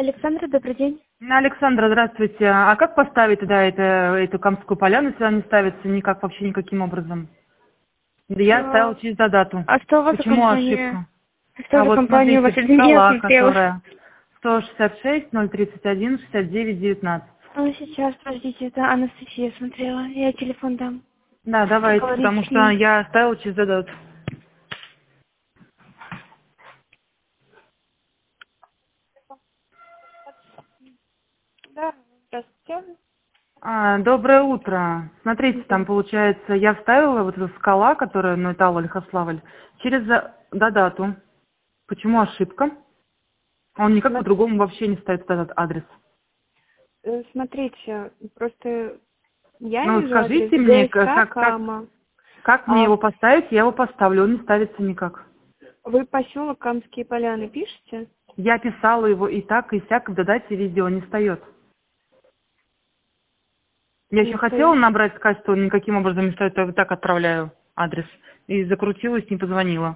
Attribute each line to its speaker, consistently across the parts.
Speaker 1: Александра, добрый день.
Speaker 2: Александра, здравствуйте. А как поставить тогда эту Камскую поляну, если она не ставится никак, вообще никаким образом? Да я ставила через дату.
Speaker 1: А что у вас за
Speaker 2: Почему
Speaker 1: компания?
Speaker 2: ошибка?
Speaker 1: Что
Speaker 2: А
Speaker 1: за
Speaker 2: вот
Speaker 1: компания у вас?
Speaker 2: смотрите,
Speaker 1: Извини, я
Speaker 2: скала,
Speaker 1: смотрела.
Speaker 2: которая 166 031 69 19.
Speaker 1: Сейчас, подождите, это Анастасия смотрела. Я телефон дам.
Speaker 2: Да, давайте,
Speaker 1: Поговорите
Speaker 2: потому
Speaker 1: с
Speaker 2: что
Speaker 1: ней.
Speaker 2: я ставила через дату.
Speaker 1: Да, здравствуйте.
Speaker 2: Доброе утро. Смотрите, там
Speaker 1: Да.
Speaker 2: получается, я вставила вот эту скала, которая Нойтал Ольхославль, через дату. Почему ошибка? Он никак по-другому вообще не ставит этот адрес.
Speaker 1: Смотрите, просто я
Speaker 2: Ну,
Speaker 1: вижу адрес
Speaker 2: скажите мне,
Speaker 1: ГСК Кама.
Speaker 2: как мне
Speaker 1: А
Speaker 2: его поставить, я его поставлю, он не ставится никак.
Speaker 1: вы поселок Камские поляны пишете?
Speaker 2: Я писала его и так, и сяк, в додате везде, он не встает. Я
Speaker 1: Не
Speaker 2: еще хотела
Speaker 1: стоит.
Speaker 2: набрать, сказать, что он никаким образом не встает, я вот так отправляю адрес. И закрутилась, не позвонила.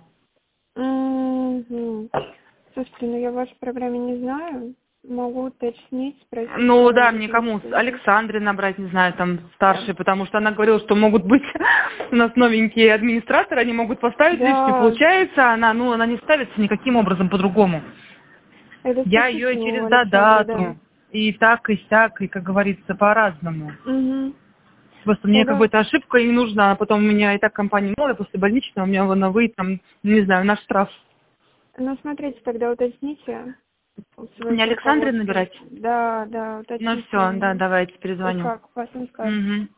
Speaker 1: Мгм. Слушайте, ну я в вашей программе не знаю. Могу уточнить, спросить
Speaker 2: Ну да, мне
Speaker 1: кого-нибудь
Speaker 2: кому?
Speaker 1: из них.
Speaker 2: Александре набрать, не знаю, там старшей, потому что она говорила, что могут быть у нас новенькие администраторы, они могут поставить лишнюю.
Speaker 1: Да,
Speaker 2: Получается, она не ставится никаким образом по-другому.
Speaker 1: это
Speaker 2: Я ее и
Speaker 1: спасибо у
Speaker 2: через
Speaker 1: Александры, да.
Speaker 2: дату, и так, и сяк, и, как говорится, по-разному.
Speaker 1: Угу.
Speaker 2: Просто мне как бы
Speaker 1: Тогда,
Speaker 2: эта ошибка не нужна, а потом у меня и так компания новая, после больничного, у меня вон выйдет там, не знаю, на штраф.
Speaker 1: ну смотрите, тогда уточните у
Speaker 2: Мне
Speaker 1: своего
Speaker 2: Александре
Speaker 1: руководства.
Speaker 2: набирать?
Speaker 1: Да,
Speaker 2: Ну
Speaker 1: уточните,
Speaker 2: все, да, давайте,
Speaker 1: и
Speaker 2: перезвоню.
Speaker 1: как, потом скажете.
Speaker 2: Угу.